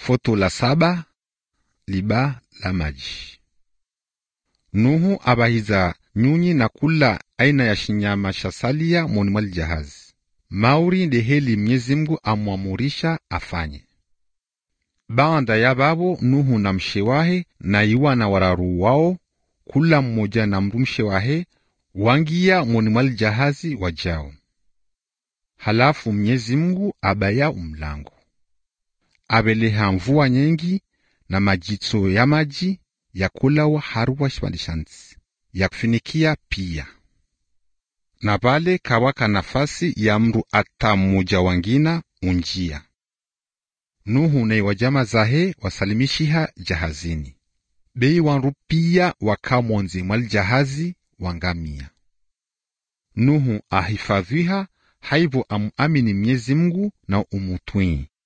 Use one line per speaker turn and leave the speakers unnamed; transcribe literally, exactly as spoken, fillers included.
Foto la saba, liba la maji. Nuhu abahiza nyunyi na kula aina ya shinyama shasalia moni mwa jahazi. Mauri ndeheli Mwenyezi Mungu amwamurisha afanye. Baada ya babo Nuhu na mshewahe na iwana wararu wao, kula mmoja na mrumshewahe, wangia moni mwa jahazi wajao. Halafu Mwenyezi Mungu abaya umlango. Abeleha mvua nyingi na majitso ya maji ya kulawa haruwa shwandishansi ya kufinikia pia. Na bale kawaka nafasi ya mru ata mmoja wangina unjia. Nuhu na wajama zahe wasalimishiha jahazini. Bei wanru pia wakamonzi mwal jahazi wangamia. Nuhu ahifadhiha haivu amuamini Mwenyezi Mungu na umutwini.